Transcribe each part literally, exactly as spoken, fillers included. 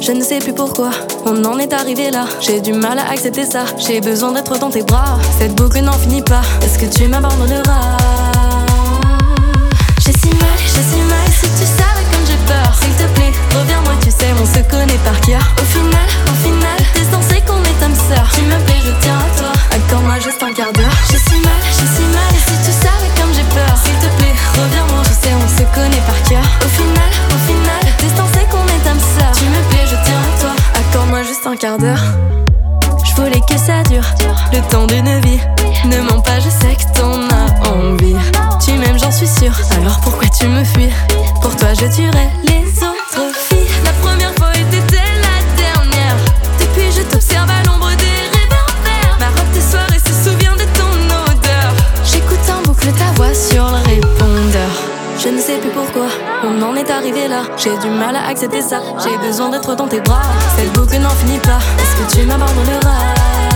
Je ne sais plus pourquoi on en est arrivé là. J'ai du mal à accepter ça. J'ai besoin d'être dans tes bras. Cette boucle n'en finit pas. Est-ce que tu m'abandonneras? J'ai si mal, j'ai si mal. Si tu savais comme j'ai peur, s'il te plaît, reviens-moi, tu sais, on se connaît par cœur. Au final, au final, t'es censé qu'on est âme sœur. Tu me plais, je tiens à toi. Accorde-moi juste un quart d'heure. J'ai si mal, j'ai si mal. Et si tu savais comme j'ai peur, s'il te plaît, reviens-moi, je sais, on se connaît par cœur. Au final, au final, t'es censé qu'on est âme sœur. Tu me plais, je tiens à toi. Accorde-moi juste un quart d'heure. Je voulais que ça dure, le temps d'une vie. Ne mens pas, je sais que t'en as envie. Tu m'aimes, j'en suis sûre. Alors pourquoi tu me fuis? Pour toi je tuerais les autres filles. La première fois était la dernière. Depuis je t'observe à l'ombre des réverbères. Ma robe de soirée se souvient de ton odeur. J'écoute en boucle ta voix sur le répondeur. Je ne sais plus pourquoi on en est arrivé là. J'ai du mal à accepter ça. J'ai besoin d'être dans tes bras. Cette boucle n'en finit pas. Est-ce que tu m'abandonneras?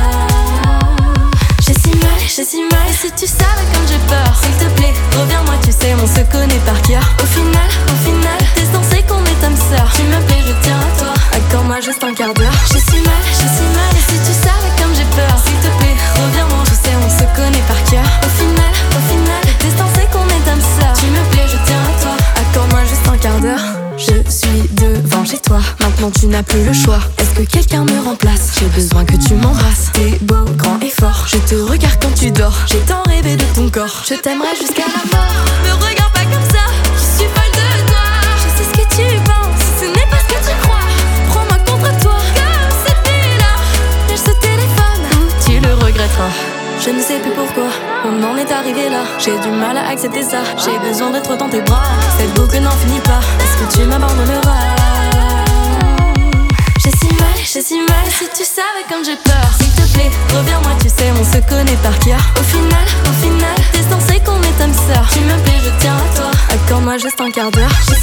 J'ai si mal, j'ai si mal. Et si tu savais comme j'ai peur, s'il te plaît, reviens-moi, tu sais, on se connaît par cœur. Au final, au final, t'es censé qu'on est âme sœur. Tu me plais, je tiens à toi. Accorde-moi juste un quart d'heure. J'ai si mal, j'ai si mal. Et si tu savais comme j'ai peur, s'il te plaît, reviens-moi, je sais, on se connaît par cœur. Au final, au final, t'es censé qu'on est âme sœur. Tu me plais, je tiens à toi. Accorde-moi juste un quart d'heure. Je suis devant chez toi, maintenant tu n'as plus le choix. Est-ce que quelqu'un me remplace? J'ai besoin que tu m'embrasses. T'es beau, grand et fort. Je te regarde quand tu dors. J'ai tant rêvé de ton corps. Je t'aimerai jusqu'à la mort. Me regarde pas comme ça, je suis folle de toi. Je sais ce que tu penses, ce n'est pas ce que tu crois. Prends-moi contre toi, comme cette nuit-là. Lâche ce téléphone, ou tu le regretteras. Je ne sais plus pourquoi on en est arrivé là. J'ai du mal à accepter ça. J'ai besoin d'être dans tes bras. Cette boucle n'en finit pas. Est-ce que tu m'abandonneras? J'ai si mal, j'ai si mal. Si tu savais comme j'ai peur, s'il te plaît, reviens-moi, tu sais, on se connaît par cœur. Au final, au final, t'es censé qu'on est âme sœur. Tu me plais, je tiens à toi. Accorde-moi juste un quart d'heure.